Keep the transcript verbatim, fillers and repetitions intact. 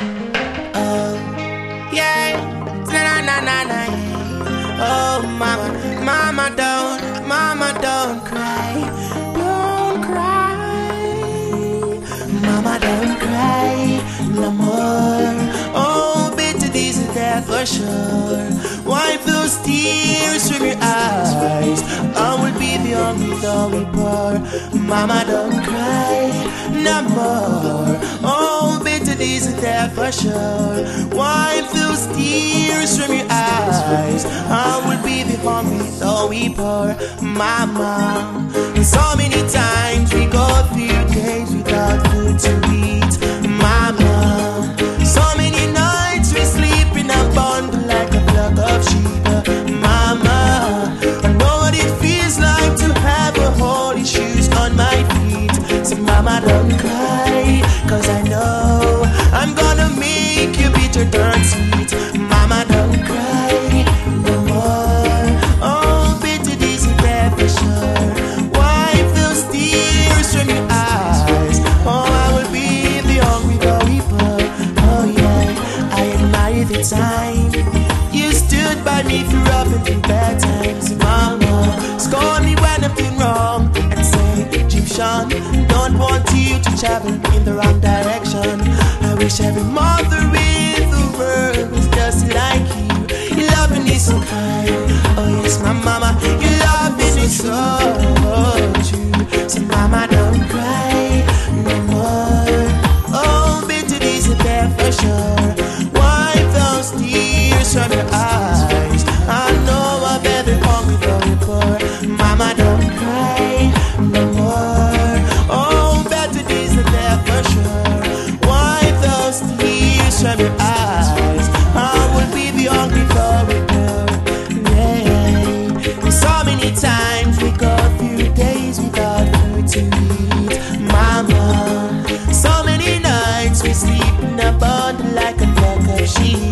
Oh, yeah, na na na na, yeah. Oh, mama, mama don't, mama don't cry, don't cry, mama don't cry no more. Oh, bitter days are there for sure. Wipe those tears from your eyes. I will be the only dog we pour. Mama don't cry no more. Oh, bitter days are there for sure. Wipe those tears from your eyes. I will be the hungry dog we pour. Mama, so many times we go through days without food to eat. Mama, so many nights we sleep in a bundle like a flock of sheep. Mama, I know what it feels like to have a holy shoes on my feet. So mama don't cry, cause I know I'm gonna make your bitter turn sweet. Mama don't cry no more. Oh, bitter days are there for sure. Wipe those tears from your eyes. Oh, I will be the hungry dog weeper. Oh yeah, I admire the time you stood by me through rough and through bad times. Mama, scold me when I've been wrong and say, Egyptian, don't want you to travel in the wrong direction. I wish every mother in the world was just like you. Your loving is so kind. Oh yes, my mama, your loving is so true. So mama, don't cry no more. Oh, bitter days are there for sure. Wipe those tears from your eyes. I know I'm very hungry for you, poor. Mama, don't cry no more. Oh, better days are there for sure. Wipe those tears from your eyes. I will be the hungry for you, poor. Yeah. So many times we go through days without food to eat. Mama, so many nights we sleep in a bundle like a flock of sheep.